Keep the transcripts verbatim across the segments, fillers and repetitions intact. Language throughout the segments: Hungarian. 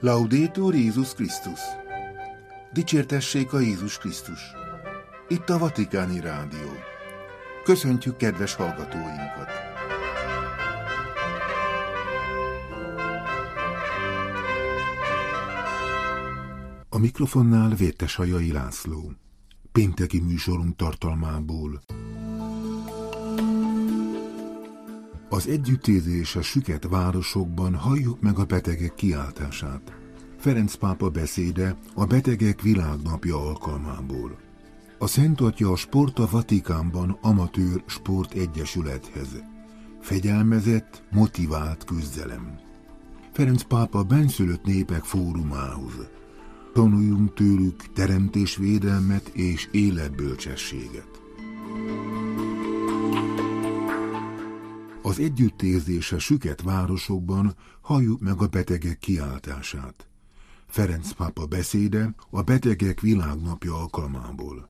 Laudetur Jézus Krisztus! Dicsértessék a Jézus Krisztus! Itt a Vatikáni Rádió. Köszöntjük kedves hallgatóinkat! A mikrofonnál Vértesajai László. Pénteki műsorunk tartalmából. Az együttérzés a süket városokban, halljuk meg a betegek kiáltását. Ferenc pápa beszéde a Betegek Világnapja alkalmából. A Szent Atya a Sport a Vatikánban amatőr sportegyesülethez. Fegyelmezett, motivált küzdelem. Ferenc pápa benszülött népek fórumához. Tanuljunk tőlük teremtésvédelmet és életbölcsességet. Az együttérzés a süket városokban, halljuk meg a betegek kiáltását. Ferenc pápa beszéde a Betegek Világnapja alkalmából.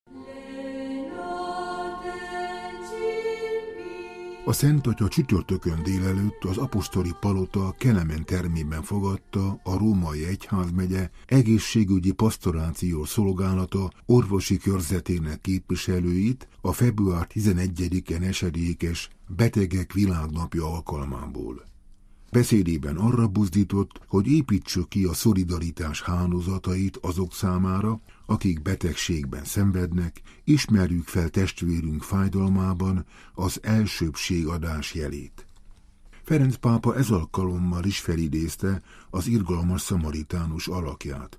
A Szent Atya csütörtökön délelőtt az apostoli palota Kelemen termében fogadta a Római Egyházmegye egészségügyi pastorációs szolgálata orvosi körzetének képviselőit a február tizenegyedikén esedékes Betegek Világnapja alkalmából. Beszédében arra buzdított, hogy építsük ki a szolidaritás hálózatait azok számára, akik betegségben szenvednek, ismerjük fel testvérünk fájdalmában az elsőbbségadás jelét. Ferenc pápa ez alkalommal is felidézte az irgalmas szamaritánus alakját.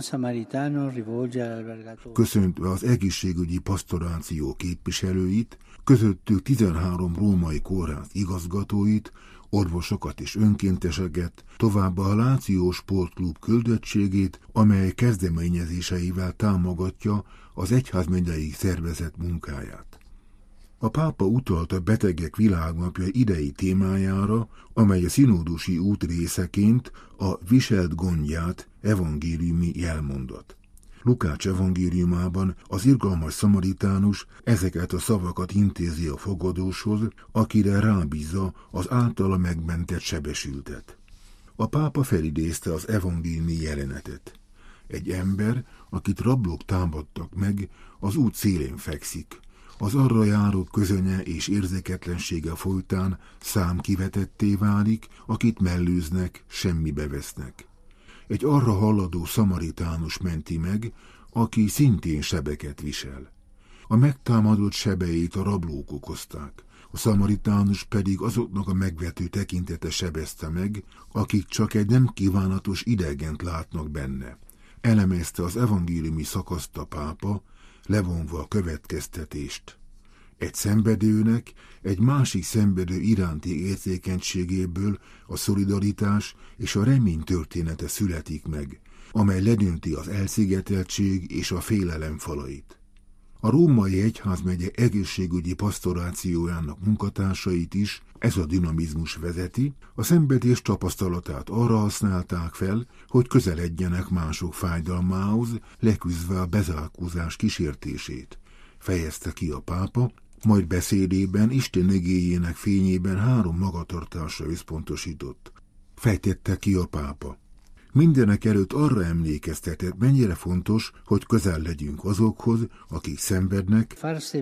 Köszöntve az egészségügyi pastoráció képviselőit, közöttük tizenhárom római kórház igazgatóit, orvosokat és önkénteseket, továbbá a Láció Sportklub küldöttségét, amely kezdeményezéseivel támogatja az egyházmegyei szervezet munkáját. A pápa utalt a Betegek Világnapja idei témájára, amely a szinódusi út részeként a viselt gondját evangéliumi jelmondat. Lukács evangéliumában az irgalmas szamaritánus ezeket a szavakat intézi a fogadóshoz, akire rábízza az általa megmentett sebesültet. A pápa felidézte az evangéliumi jelenetet. Egy ember, akit rablók támadtak meg, az út szélén fekszik. Az arra járók közönye és érzéketlensége folytán szám kivetetté válik, akit mellőznek, semmibe vesznek. Egy arra haladó szamaritánus menti meg, aki szintén sebeket visel. A megtámadott sebeit a rablók okozták, a szamaritánus pedig azoknak a megvető tekintete sebezte meg, akik csak egy nem kívánatos idegent látnak benne. Elemezte az evangéliumi szakaszt a pápa, levonva a következtetést. Egy szenvedőnek egy másik szenvedő iránti érzékenységéből a szolidaritás és a remény története születik meg, amely ledönti az elszigeteltség és a félelem falait. A Római Egyházmegye egészségügyi pastorációjának munkatársait is ez a dinamizmus vezeti, a szenvedés tapasztalatát arra használták fel, hogy közeledjenek mások fájdalmához, leküzdve a bezárkózás kísértését. Fejezte ki a pápa, majd beszédében Isten igéjének fényében három magatartásra összpontosított. Fejtette ki a pápa. Mindenek előtt arra emlékeztetett, mennyire fontos, hogy közel legyünk azokhoz, akik szenvednek,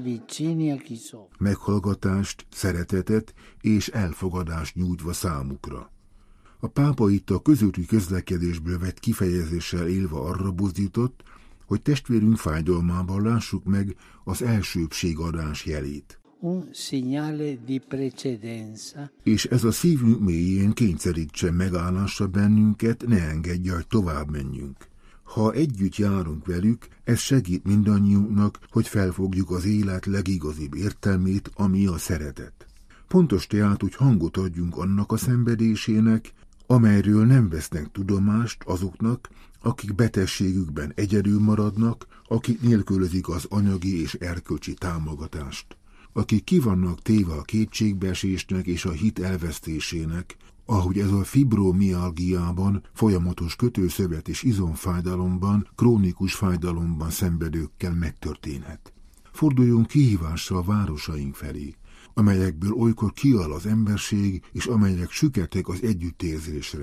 meghallgatást, szeretetet és elfogadást nyújtva számukra. A pápa itt a közúti közlekedésből vett kifejezéssel élve arra buzdított, hogy testvérünk fájdalmában lássuk meg az elsőbbségadás jelét. Un segnale di precedenza. És ez a szívünk mélyén kényszerítse megállásra bennünket, ne engedje, hogy tovább menjünk. Ha együtt járunk velük, ez segít mindannyiunknak, hogy felfogjuk az élet legigazibb értelmét, ami a szeretet. Pontos tehát, hogy hangot adjunk annak a szenvedésének, amelyről nem vesznek tudomást azoknak, akik betegségükben egyedül maradnak, akik nélkülözik az anyagi és erkölcsi támogatást, akik ki vannak téve a kétségbeesésnek és a hit elvesztésének, ahogy ez a fibromialgiában, folyamatos kötőszövet és izomfájdalomban, krónikus fájdalomban szenvedőkkel megtörténhet. Forduljunk kihívással a városaink felé, amelyekből olykor kial az emberség, és amelyek süketek az együttérzésre.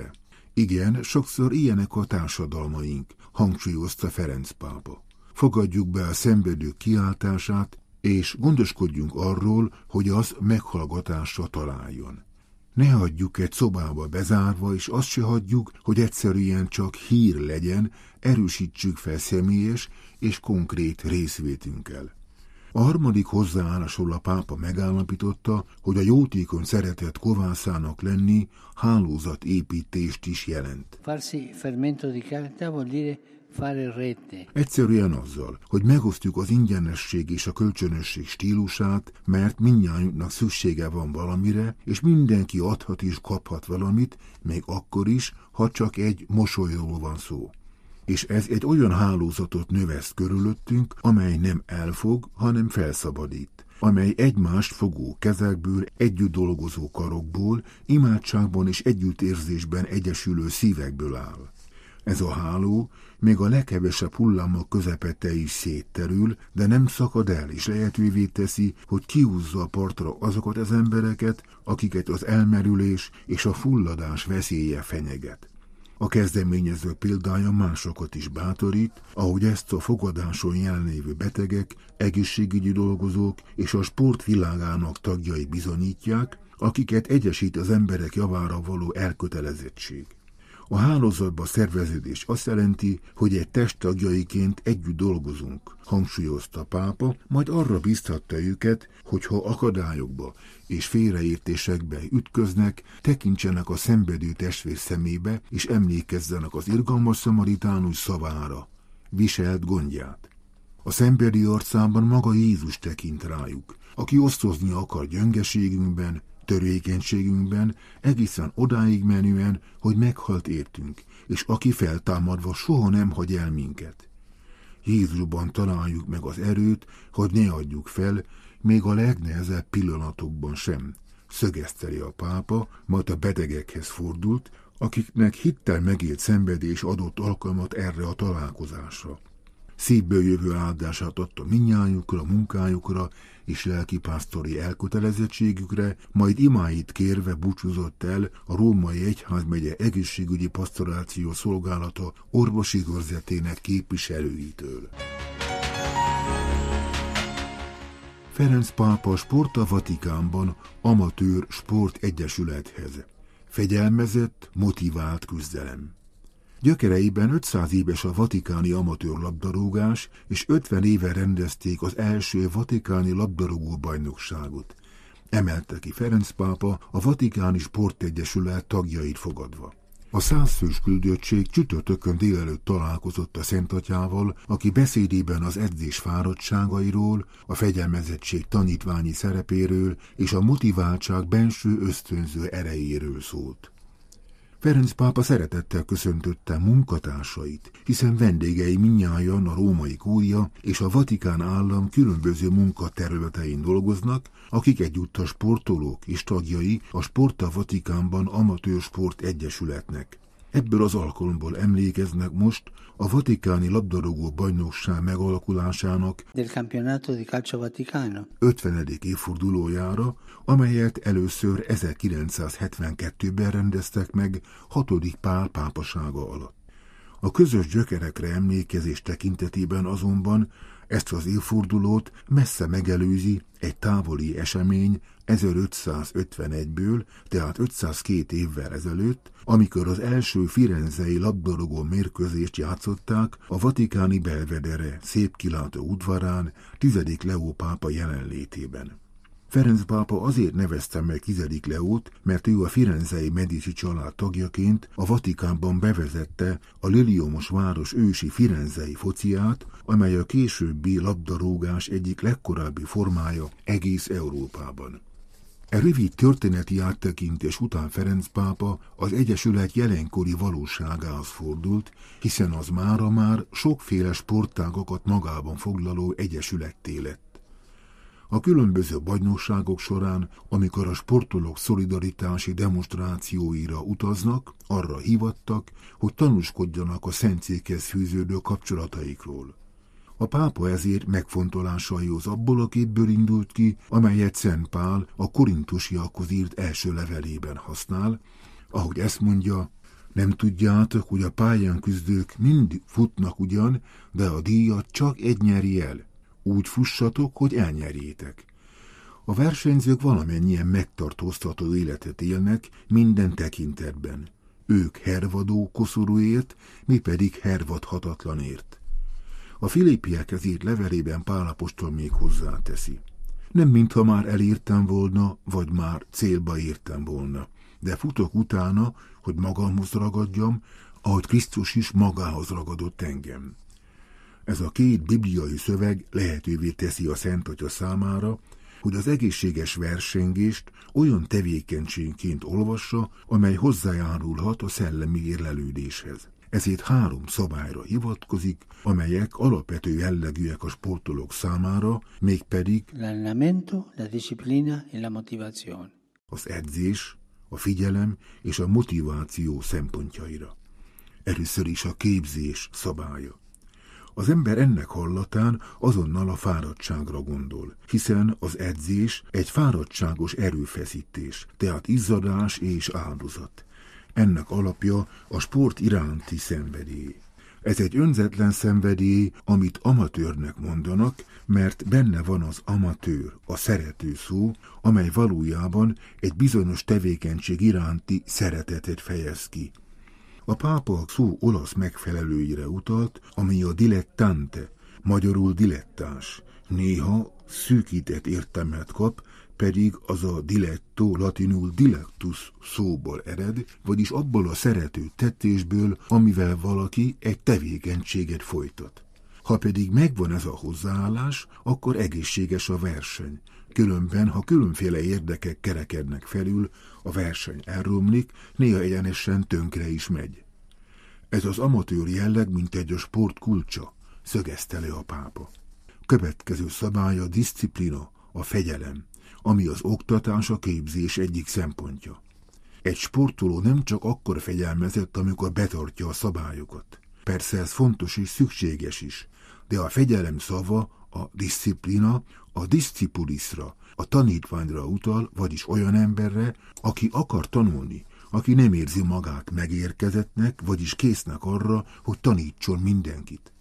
Igen, sokszor ilyenek a társadalmaink, hangsúlyozta Ferenc pápa. Fogadjuk be a szenvedők kiáltását, és gondoskodjunk arról, hogy az meghallgatásra találjon. Ne hagyjuk egy szobába bezárva, és azt se hagyjuk, hogy egyszerűen csak hír legyen, erősítsük fel személyes és konkrét részvétünkkel. A harmadik hozzáállásról a pápa megállapította, hogy a jótékony szeretet kovászának lenni hálózatépítést is jelent. Farsi fermento di carità vuol dire fare rete. Egyszerűen azzal, hogy megosztjuk az ingyenesség és a kölcsönösség stílusát, mert mindnyájunknak szüksége van valamire, és mindenki adhat és kaphat valamit, még akkor is, ha csak egy mosolyról van szó. És ez egy olyan hálózatot növeszt körülöttünk, amely nem elfog, hanem felszabadít, amely egymást fogó kezekből, együtt dolgozó karokból, imádságban és együttérzésben egyesülő szívekből áll. Ez a háló még a leghevesebb hullámok közepette is szétterül, de nem szakad el, és lehetővé teszi, hogy kihúzza a partra azokat az embereket, akiket az elmerülés és a fulladás veszélye fenyeget. A kezdeményező példája másokat is bátorít, ahogy ezt a fogadáson jelenlévő betegek, egészségügyi dolgozók és a sport világának tagjai bizonyítják, akiket egyesít az emberek javára való elkötelezettség. A hálózatba szerveződés azt jelenti, hogy egy test tagjaiként együtt dolgozunk, hangsúlyozta pápa, majd arra biztatta őket, hogy ha akadályokba és félreértésekbe ütköznek, tekintsenek a szenvedő testvér szemébe, és emlékezzenek az irgalmas szamaritánus szavára, viselt gondját. A szenvedő arcában maga Jézus tekint rájuk, aki osztozni akar gyöngeségünkben, törékenységünkben, egészen odáig menően, hogy meghalt értünk, és aki feltámadva soha nem hagy el minket. Jézusban találjuk meg az erőt, hogy ne adjuk fel, még a legnehezebb pillanatokban sem, szögeszteli a pápa, majd a betegekhez fordult, akiknek hittel megélt szenvedés adott alkalmat erre a találkozásra. Szívből jövő áldását adta mindnyájukra, munkájukra és lelkipásztori elkötelezettségükre, majd imáit kérve búcsúzott el a Római Egyházmegye egészségügyi pastoráció szolgálata orvosi körzetének képviselőitől. Ferenc pápa sport a Vatikánban amatőr sportegyesülethez. Fegyelmezett, motivált küzdelem. Gyökereiben ötszáz éves a vatikáni amatőr labdarúgás, és ötven éve rendezték az első vatikáni labdarúgó bajnokságot. Emelte ki Ferenc pápa a Vatikáni Sportegyesület tagjait fogadva. A százfős küldöttség csütörtökön délelőtt találkozott a Szentatyával, aki beszédében az edzés fáradtságairól, a fegyelmezettség tanítványi szerepéről és a motiváltság benső ösztönző erejéről szólt. Ferenc pápa szeretettel köszöntötte munkatársait, hiszen vendégei mindnyájan a római kúria és a Vatikán állam különböző munkaterületein dolgoznak, akik egyúttal sportolók és tagjai a Sport a Vatikánban amatőr sport egyesületnek. Ebből az alkalomból emlékeznek most a vatikáni labdarúgó bajnokság megalakulásának del Campionato di Calcio Vaticano ötvenedik évfordulójára, amelyet először ezerkilencszázhetvenkettőben rendeztek meg hatodik Pál pápasága alatt. A közös gyökerekre emlékezés tekintetében azonban ezt az évfordulót messze megelőzi egy távoli esemény ezerötszázötvenegyből, tehát ötszázkettő évvel ezelőtt, amikor az első firenzei labdarúgó mérkőzést játszották a vatikáni belvedere szép kilátó udvarán tizedik Leó pápa jelenlétében. Ferenc pápa azért nevezte meg tizedik Leót, mert ő a firenzei Medici család tagjaként a Vatikánban bevezette a liliomos város ősi firenzei fociát, amely a későbbi labdarúgás egyik legkorábbi formája egész Európában. E rövid történeti áttekintés után Ferenc pápa az egyesület jelenkori valóságához fordult, hiszen az mára már sokféle sportágokat magában foglaló egyesületté lett. A különböző bajnokságok során, amikor a sportolók szolidaritási demonstrációira utaznak, arra hivattak, hogy tanúskodjanak a szentszékhez fűződő kapcsolataikról. A pápa ezért megfontolásaihoz abból a képből indult ki, amelyet Szent Pál a korintusiakhoz írt első levelében használ, ahogy ezt mondja, Nem tudjátok, hogy a pályán küzdők mind futnak ugyan, de a díjat csak egy nyeri el. Úgy fussatok, hogy elnyerjétek. A versenyzők valamennyien megtartóztató életet élnek minden tekintetben. Ők hervadó koszorúért, mi pedig hervadhatatlanért. A Filippiekhez írt levelében Pál apostol még hozzáteszi. Nem mintha már elértem volna, vagy már célba értem volna, de futok utána, hogy magamhoz ragadjam, ahogy Krisztus is magához ragadott engem. Ez a két bibliai szöveg lehetővé teszi a Szent Atya számára, hogy az egészséges versengést olyan tevékenységként olvassa, amely hozzájárulhat a szellemi érlelődéshez. Ezért három szabályra hivatkozik, amelyek alapvető jellegűek a sportolók számára, mégpedig l'allenamento, la disciplina e la motivazione. Az edzés, a figyelem és a motiváció szempontjaira. Először is a képzés szabálya. Az ember ennek hallatán azonnal a fáradtságra gondol, hiszen az edzés egy fáradtságos erőfeszítés, tehát izzadás és áldozat. Ennek alapja a sport iránti szenvedély. Ez egy önzetlen szenvedély, amit amatőrnek mondanak, mert benne van az amatőr, a szerető szó, amely valójában egy bizonyos tevékenység iránti szeretetet fejez ki. A pápa a szó olasz megfelelőire utalt, ami a dilettante, magyarul dilettáns, néha szűkített értelmet kap, pedig az a diletto latinul dilectus szóból ered, vagyis abból a szerető tettésből, amivel valaki egy tevékenységet folytat. Ha pedig megvan ez a hozzáállás, akkor egészséges a verseny. Különben, ha különféle érdekek kerekednek felül, a verseny elromlik, néha egyenesen tönkre is megy. Ez az amatőr jelleg, mint egy a sport kulcsa, szögezte le a pápa. Következő szabály a diszciplina, a fegyelem, ami az oktatás, a képzés egyik szempontja. Egy sportoló nem csak akkor fegyelmezett, amikor betartja a szabályokat. Persze ez fontos és szükséges is, de a fegyelem szava, a diszciplina, a diszcipuliszra, a tanítványra utal, vagyis olyan emberre, aki akar tanulni, aki nem érzi magát megérkezettnek, vagyis késznek arra, hogy tanítson mindenkit.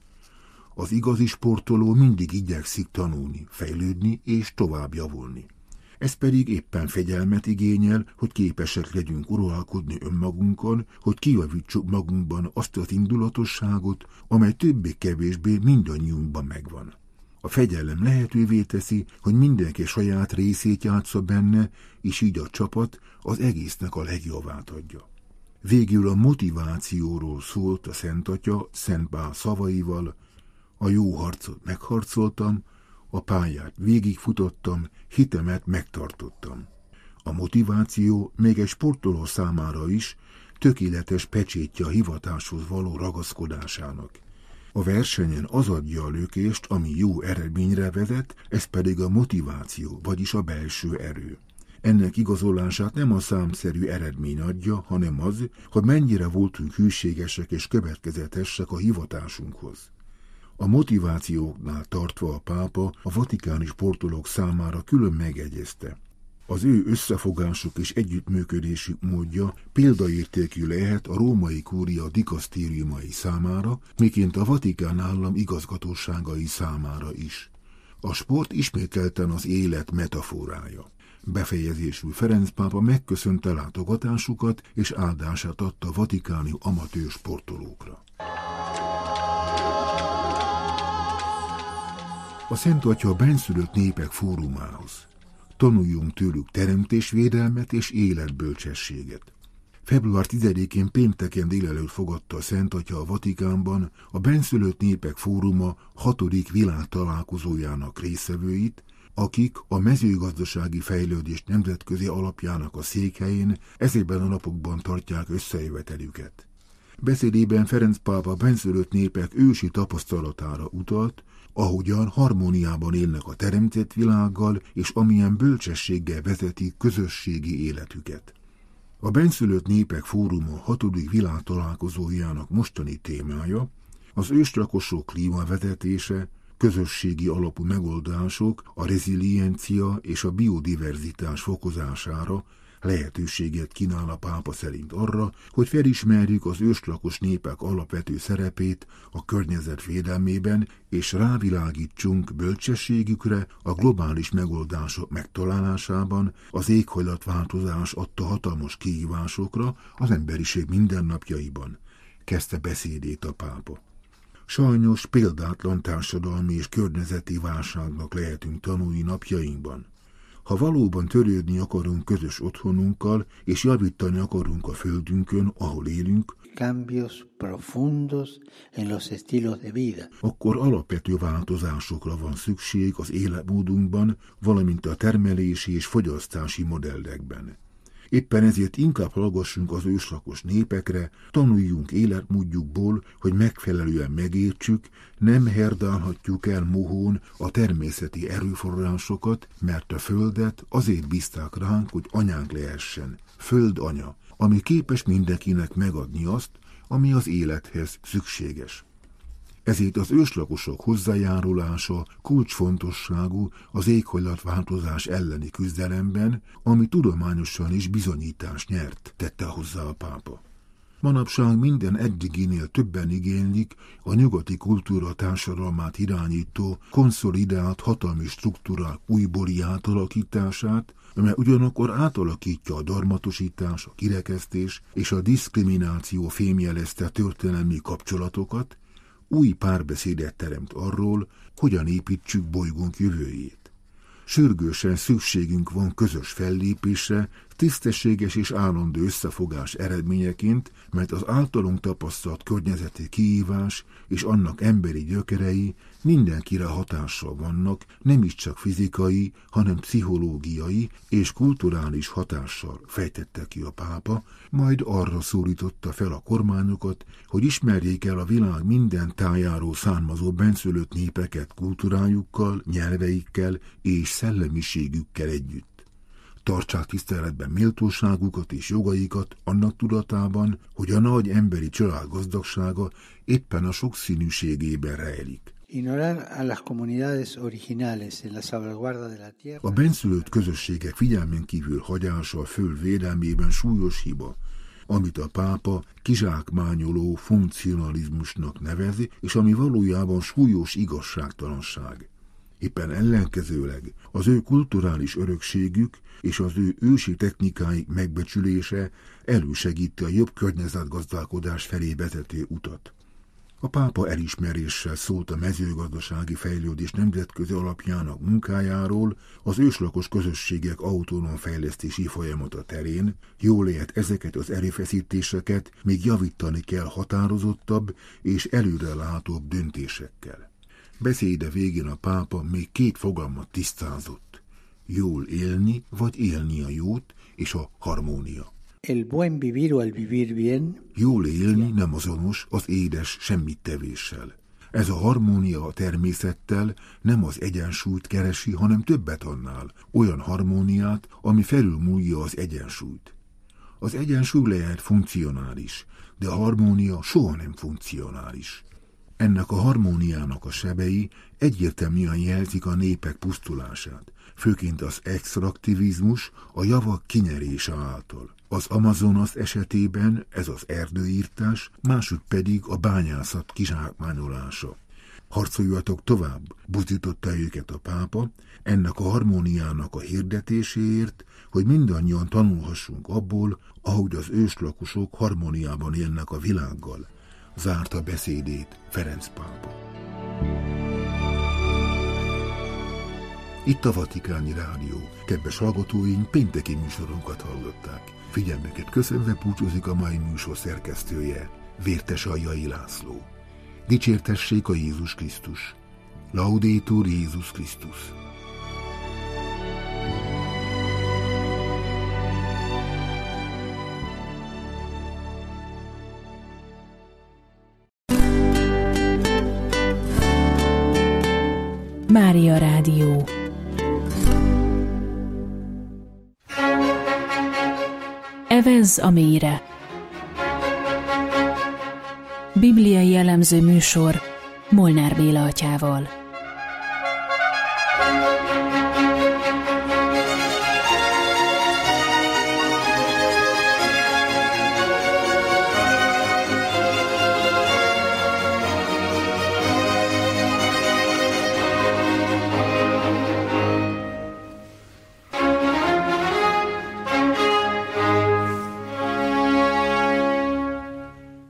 Az igazi sportoló mindig igyekszik tanulni, fejlődni és tovább javulni. Ez pedig éppen fegyelmet igényel, hogy képesek legyünk uralkodni önmagunkon, hogy kijavítsuk magunkban azt az indulatosságot, amely többé-kevésbé mindannyiunkban megvan. A fegyelem lehetővé teszi, hogy mindenki saját részét játsza benne, és így a csapat az egésznek a legjavát adja. Végül a motivációról szólt a Szent Atya Szent Pál szavaival: a jó harcot megharcoltam, a pályát végigfutottam, hitemet megtartottam. A motiváció még egy sportoló számára is tökéletes pecsétje a hivatáshoz való ragaszkodásának. A versenyen az adja a lökést, ami jó eredményre vezet, ez pedig a motiváció, vagyis a belső erő. Ennek igazolását nem a számszerű eredmény adja, hanem az, hogy mennyire voltunk hűségesek és következetesek a hivatásunkhoz. A motivációknál tartva a pápa a vatikáni sportolók számára külön megegyezte. Az ő összefogásuk és együttműködésük módja példaértékű lehet a római kúria dikasztériumai számára, miként a Vatikán állam igazgatóságai számára is. A sport ismételten az élet metaforája. Befejezésül Ferenc pápa megköszönte látogatásukat és áldását adta a vatikáni amatőr sportolókra. A Szent Atya a benszülött népek fórumához. Tanuljunk tőlük teremtésvédelmet és életbölcsességet. február tizedikén pénteken délelőtt fogadta a Szent Atya a Vatikánban a benszülött népek fóruma hatodik világtalálkozójának résztvevőit, akik a mezőgazdasági fejlődés nemzetközi alapjának a székhelyén ezekben a napokban tartják összejövetelüket. Beszédében Ferenc pápa benszülött népek ősi tapasztalatára utalt, ahogyan harmóniában élnek a teremtett világgal, és amilyen bölcsességgel vezetik közösségi életüket. A benszülött népek fóruma hatodik világtalálkozójának mostani témája az őslakosok klímavezetése, közösségi alapú megoldások a reziliencia és a biodiverzitás fokozására, lehetőséget kínál a pápa szerint arra, hogy felismerjük az őslakos népek alapvető szerepét a környezet védelmében, és rávilágítsunk bölcsességükre a globális megoldások megtalálásában, az éghajlatváltozás adta hatalmas kihívásokra az emberiség mindennapjaiban, kezdte beszédét a pápa. Sajnos példátlan társadalmi és környezeti válságnak lehetünk tanulni napjainkban. Ha valóban törődni akarunk közös otthonunkkal, és javítani akarunk a földünkön, ahol élünk, cambios profundos en los estilos de vida. Akkor alapvető változásokra van szükség az életmódunkban, valamint a termelési és fogyasztási modellekben. Éppen ezért inkább hallgassunk az őslakos népekre, tanuljunk életmódjukból, hogy megfelelően megértsük, nem herdálhatjuk el mohón a természeti erőforrásokat, mert a földet azért bízták ránk, hogy anyánk lehessen, földanya, ami képes mindenkinek megadni azt, ami az élethez szükséges. Ezért az őslakosok hozzájárulása kulcsfontosságú az éghajlatváltozás elleni küzdelemben, ami tudományosan is bizonyítást nyert, tette hozzá a pápa. Manapság minden eddiginél többen igénylik a nyugati kultúra társadalmát irányító, konszolidált hatalmi struktúrák újbóli átalakítását, amely ugyanakkor átalakítja a darmatosítás, a kirekesztés és a diszkrimináció fémjelezte történelmi kapcsolatokat, új párbeszédet teremt arról, hogyan építsük bolygónk jövőjét. Sürgősen szükségünk van közös fellépésre, tisztességes és állandó összefogás eredményeként, mert az általunk tapasztalt környezeti kihívás és annak emberi gyökerei mindenkire hatással vannak, nem is csak fizikai, hanem pszichológiai és kulturális hatással, fejtette ki a pápa, majd arra szólította fel a kormányokat, hogy ismerjék el a világ minden tájáról származó bennszülött népeket kultúrájukkal, nyelveikkel és szellemiségükkel együtt. Tartsák tiszteletben méltóságukat és jogaikat annak tudatában, hogy a nagy emberi család gazdagsága éppen a sokszínűségében rejlik. A bennszülött közösségek figyelmen kívül hagyása a föld védelmében súlyos hiba, amit a pápa kizsákmányoló funkcionalizmusnak nevezi, és ami valójában súlyos igazságtalanság. Éppen ellenkezőleg az ő kulturális örökségük és az ő ősi technikáik megbecsülése elősegíti a jobb környezetgazdálkodás felé vezető utat. A pápa elismeréssel szólt a mezőgazdasági fejlődés nemzetközi alapjának munkájáról, az őslakos közösségek autonóm fejlesztési folyamata terén, jól lehet ezeket az erőfeszítéseket még javítani kell határozottabb és előrelátóbb döntésekkel. Beszéde végén a pápa még két fogalmat tisztázott: jól élni, vagy élni a jót, és a harmónia. El buen vivir o el vivir bien. Jól élni nem azonos az édes semmittevéssel. Ez a harmónia a természettel nem az egyensúlyt keresi, hanem többet annál, olyan harmóniát, ami felülmúlja az egyensúlyt. Az egyensúly lehet funkcionális, de a harmónia soha nem funkcionális. Ennek a harmóniának a sebei egyértelműen jelzik a népek pusztulását, főként az extraktivizmus a javak kinyerése által. Az Amazonas esetében ez az erdőírtás, másút pedig a bányászat kizsákmányolása. Harcoljatok tovább, buzdította őket a pápa, ennek a harmóniának a hirdetéséért, hogy mindannyian tanulhassunk abból, ahogy az őslakosok harmóniában élnek a világgal. Zárta beszédét Ferenc pápa. Itt a Vatikáni Rádió. Kedves hallgatóink, pénteki műsorunkat hallották. Figyelmeket köszönve búcsúzik a mai műsor szerkesztője, Vértes Aljai László. Dicsértessék a Jézus Krisztus. Laudetur Jézus Krisztus. Mária Rádió. Evezz a mélyre. Bibliai elemző műsor Molnár Béla atyával.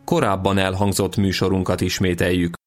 korábban elhangzott műsorunkat ismételjük.